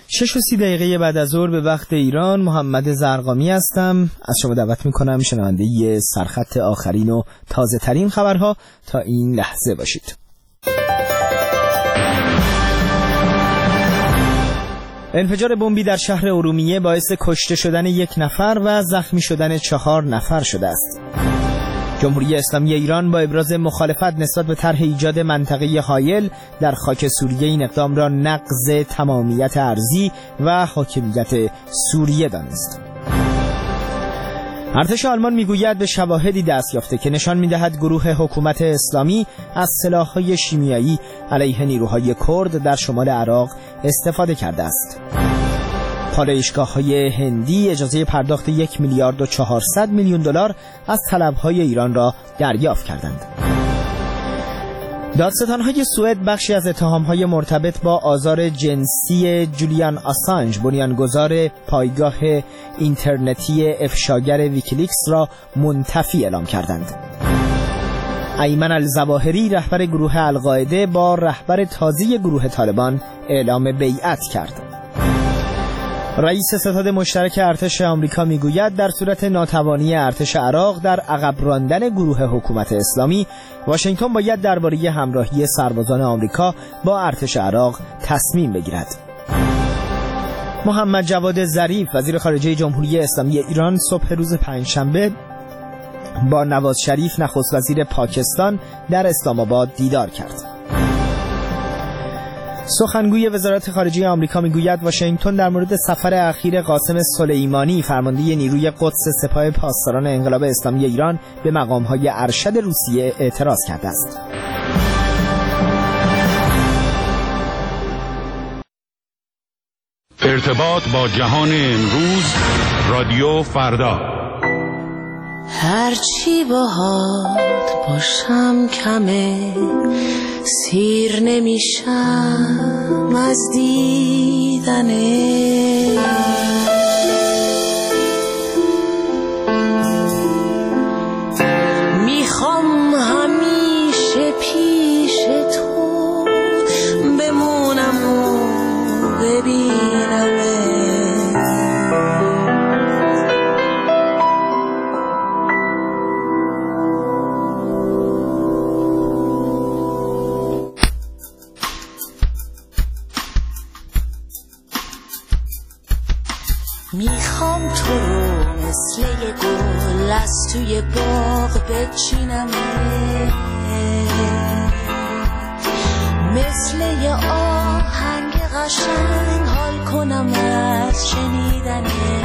6:30 بعد از ظهر به وقت ایران. محمد زرقامی هستم. از شما دعوت میکنم شنونده ی سرخط آخرین و تازه ترین خبرها تا این لحظه باشید. انفجار بمبی در شهر ارومیه باعث کشته شدن 1 نفر و زخمی شدن 4 نفر شده است. جمهوری اسلامی ایران با ابراز مخالفت نسبت به طرح ایجاد منطقه حایل در خاک سوریه این اقدام را نقض تمامیت ارضی و حاکمیت سوریه دانست. ارتش آلمان میگوید به شواهدی دست یافته که نشان میدهد گروه حکومت اسلامی از سلاح‌های شیمیایی علیه نیروهای کرد در شمال عراق استفاده کرده است. پالایشگاه‌های هندی اجازه پرداخت 1,400,000,000 دلار از طلب‌های ایران را دریافت کردند. دادستان‌های سوئد بخشی از اتهام‌های مرتبط با آزار جنسی جولیان آسانج، بنیانگذار پایگاه اینترنتی افشاگر ویکیلیکس را منتفی اعلام کردند. ایمن الظواهری رهبر گروه القاعده با رهبر تازه گروه طالبان اعلام بیعت کرد. رئیس ستاد مشترک ارتش آمریکا میگوید در صورت ناتوانی ارتش عراق در عقب راندن گروه حکومت اسلامی، واشنگتن باید درباره همراهی سربازان آمریکا با ارتش عراق تصمیم بگیرد. محمد جواد ظریف وزیر خارجه جمهوری اسلامی ایران صبح روز پنجشنبه با نواز شریف نخست وزیر پاکستان در اسلام آباد دیدار کرد. سخنگوی وزارت خارجه آمریکا میگوید واشنگتن در مورد سفر اخیر قاسم سلیمانی فرمانده نیروی قدس سپاه پاسداران انقلاب اسلامی ایران به مقام‌های ارشد روسیه اعتراض کرده است. ارتباط با جهان امروز، رادیو فردا. هرچی باهات باشم کمه، سیر نمیشم از دیدنه. میخوام همیشه پیش تو بمونم و ببینمه. میخوام تو رو مثل یه گل از توی باغ بچینمه، مثل یه آهنگ قشنگ حال کنم از شنیدنه.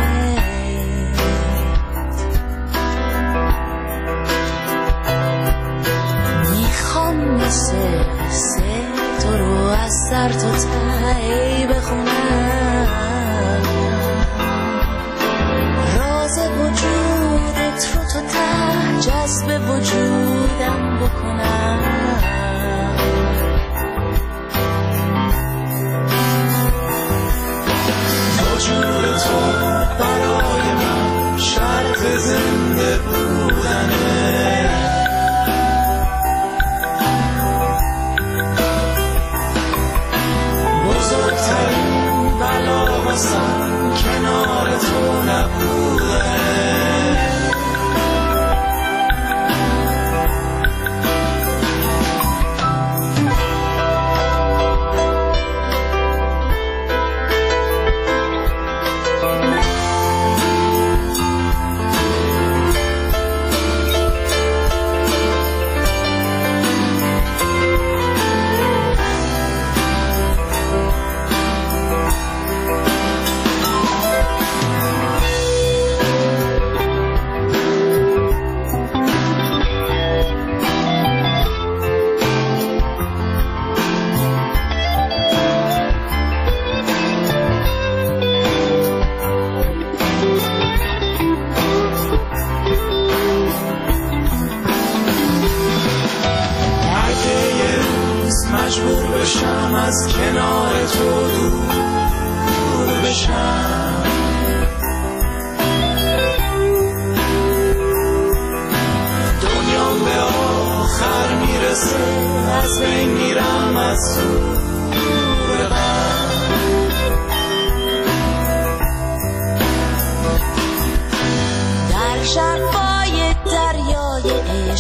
میخوام مثل تو رو از سر تا ته بخونم، وجودت رو تا ته جذب وجودم بکنم. وجود تو برای من شرط زنده بودنه. بزرگترین بلا واسم کنار تو نبوده.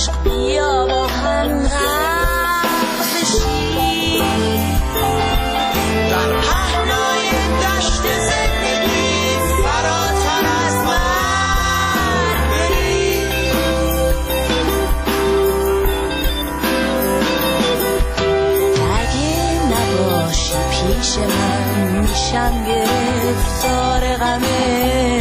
عشق بیا با هم غرق بشیم در پهنای دشت زندگی فراتر از مرگ بریم اگه نباشی پیش من میشم گرفتار غمه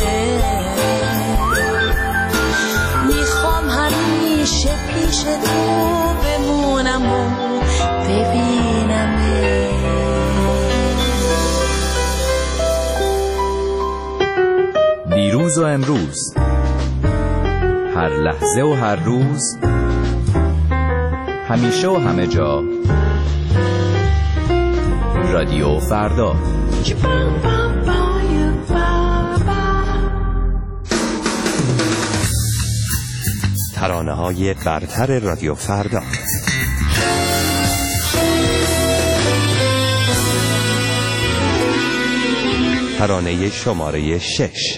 میخوام همیشه پیش تو بمونم و ببینم دیروز و امروز، هر لحظه و هر روز، همیشه و همه جا، رادیو فردا. ترانه‌های برتر رادیو فردا. ترانه شماره 6.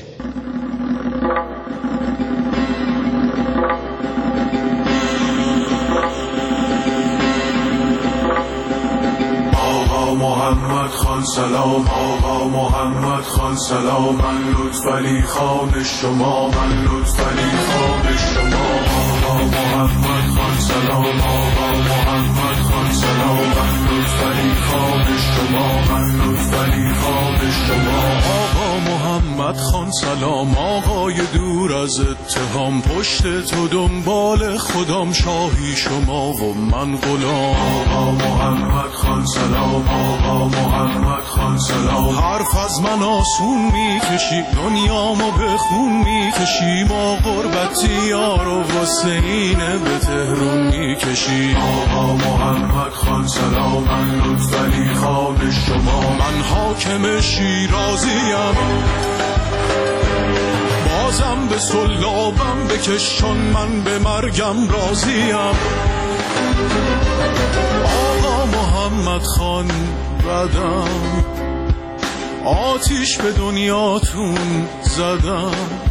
محمد خان سلام، آقا محمد خان سلام، من لطفعلی خان شما، من لطفعلی خان شما. آقا محمد خان سلام، آقا محمد خان سلام، من لطفعلی خان شما، من لطفعلی خان شما. آقا محمد خان سلام، آقای دور از اتهام، پشت تو دنبال خودم، شاهی شما و من غلام. آقا محمد خان سلام، آقا محمد خان سلام، حرف از من آسون میکشی، دنیامو به خون میکشی، ما غربتی یارو واسه اینه به تهرون میکشی. آقا محمد خان سلام، من لطفعلی خان شما، من حاکم شیرازیم، بازم به سلابم بکش چون من به مرگم راضیم. آقا محمد خان بدم، آتیش به دنیاتون زدم،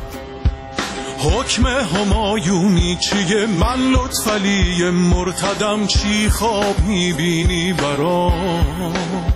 حکم همایونی چیه؟ من لطفعلی مرتدم، چی خواب میبینی برام؟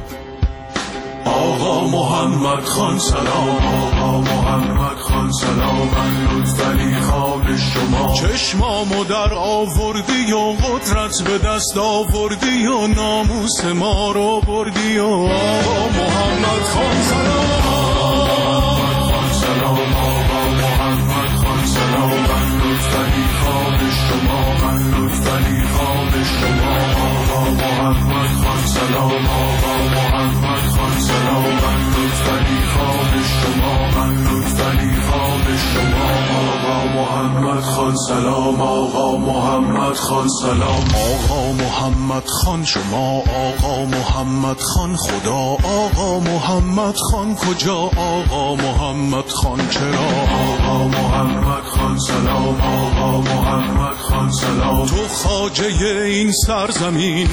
آقا محمد خان سلام، آقا محمد خان سلام، من لطفعلی خان شما، چشمامو در آوردی و قدرت به دست آوردی و ناموس ما رو بردی و آقا محمد خان سلام، آقا محمد خان سلام، آقا محمد خان سلام، من لطفعلی خان شما، من لطفعلی خان شما. آقا محمد خان سلام، آقا محمد خان سلام، من لطفعلی خان شما، من لطفعلی خان شما. آقا محمد خان سلام، آقا محمد خان سلام، آقا محمد خان شما، آقا محمد خان خدا، آقا محمد خان کجا، آقا محمد خان چرا؟ آقا محمد خان سلام، آقا محمد خان سلام، تو خواجه این سرزمین،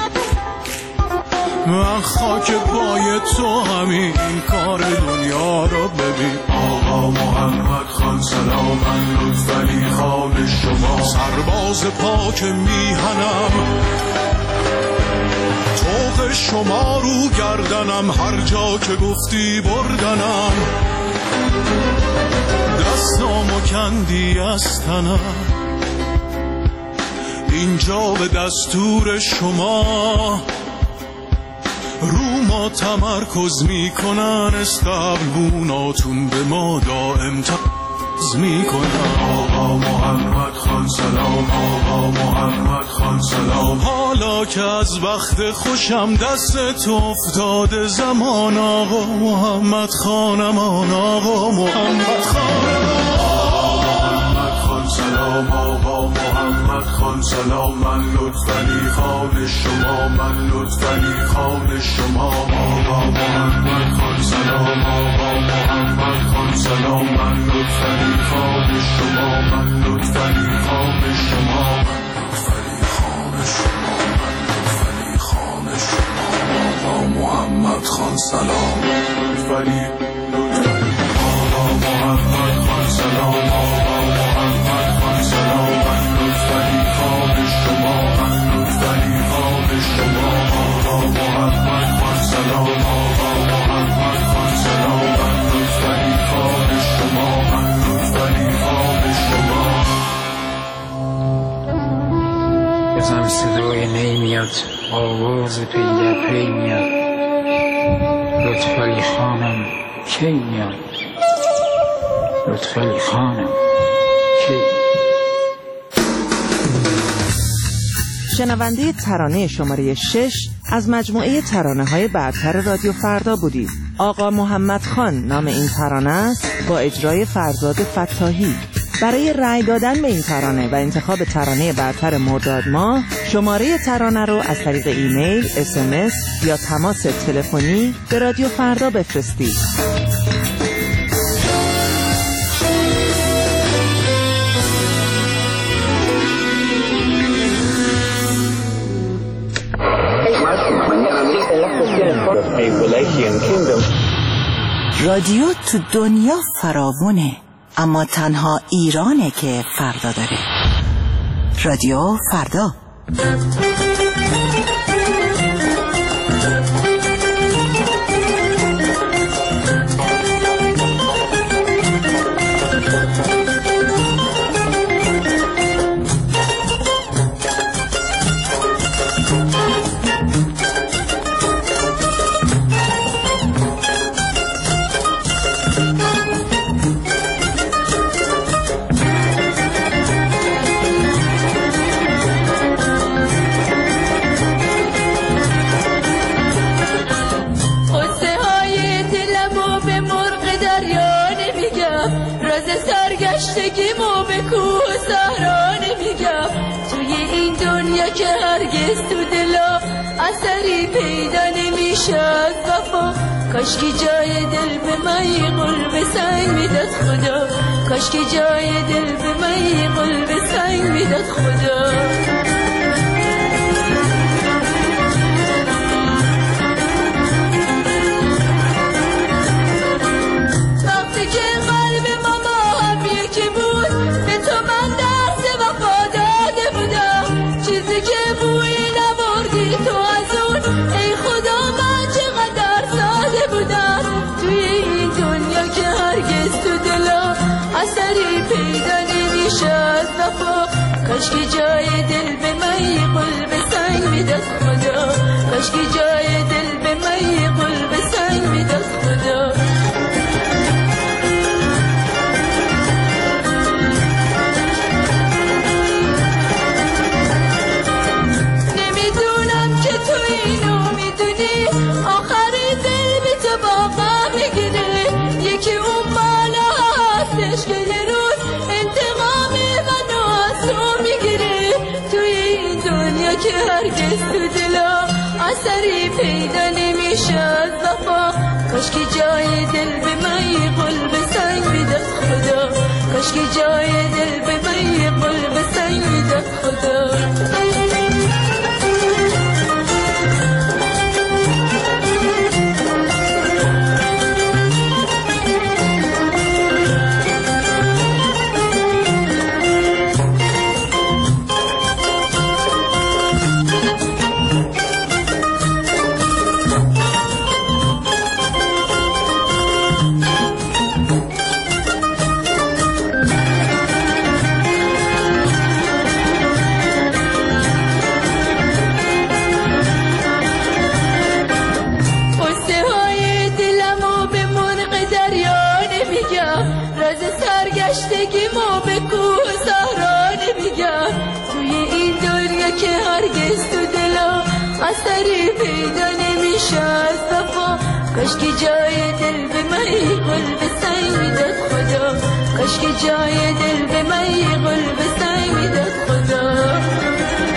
من خاک پای تو همین کار دنیا رو ببین. آقا محمد خان سلام، من لطفعلی خان شما، سرباز پاک میهنم، طوق شما رو گردنم، هر جا که گفتی بردنم، دستامو کندی از تنم، اینجا به دستور شما رو ما تمرکز میکنن، استقلوناتون به ما دائم تقض میکنن. آقا محمد خان سلام، آقا محمد خان سلام، حالا که از وقت خوشم دست تو افتاده زمان، آقا محمد خانمان، آقا محمد خانمان. سلام، آقا محمد خان سلام، من لطفعلی خان شما، من لطفعلی خان شما. آقا محمد خان سلام، آقا محمد خان سلام، من لطفعلی خان شما، من لطفعلی خان شما، لطفعلی خان شما، لطفعلی خان شما. آقا محمد خان سلام، لطفعلی آقا محمد خان سلام، آقا محمد خان سلام، من لطفعلی آواز پی در پی میاد. لطفعلی خانم کی میاد؟ لطفعلی خانم کی؟ شنونده ترانه شماره 6 از مجموعه ترانه‌های برتر رادیو فردا بودید. آقا محمد خان نام این ترانه است با اجرای فرزاد فتاحی. برای رأی دادن به این ترانه و انتخاب ترانه برتر مرداد ماه شماره ترانه رو از طریق ایمیل، SMS یا تماس تلفنی به رادیو فردا بفرستید. رادیو تو دنیا فراوونه، اما تنها ایرانه که فردا داره. رادیو فردا. سرگشتگیمو به کوه و صحرا نمیگم، توی این دنیا که هرگز تو دلا اثری پیدا نمیشه از وفا. کاشکی جای دل به من قلب سنگ میداد خدا، کاشکی جای دل به من قلب سنگ میداد خدا. کاشکی جای دل به من قلب سنگ میداد خدا، کاشکی جای دل به من قلب سنگ میداد خدا. نمیدونم که تو اینو میدونی، آخر دل به تو باقا میگیره. یکی اون بالا هستش که یه روز انتقام منو از تو میگیره. توی این دنیا که هرگز تو دلا اثری پیدا نمیشه از وفا. کاشکی جای دل به من قلب سنگ میداد خدا، کاشکی جای دل به من قلب سنگ میداد خدا. سرگشتگیمو به کوه و صحرا نمیگم، توی این دنیا که هرگز تو دلا اثری پیدا نمیشه از وفا. کاشکی جای دل به من قلب سنگ میداد خدا، کاشکی جای دل به من قلب سنگ میداد خدا.